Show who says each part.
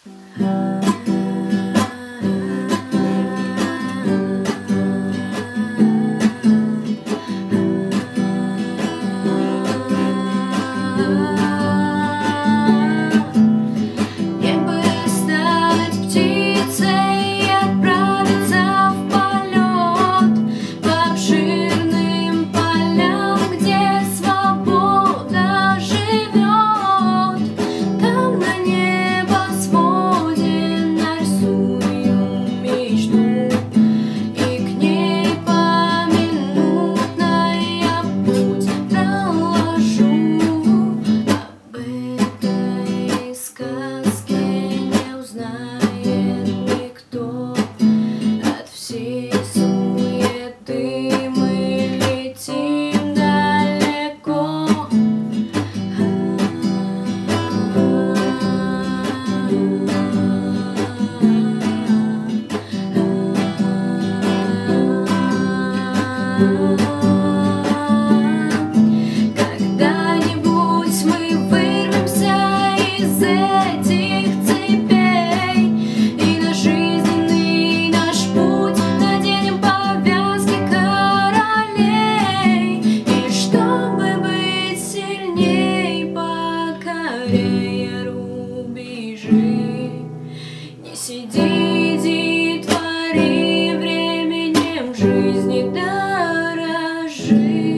Speaker 1: Когда-нибудь мы вырвемся из этих цепей, и на жизненный наш путь наденем повязки королей. И чтобы быть сильней, покоряя рубежи, не сиди, иди, твори, временем жизни дорожи.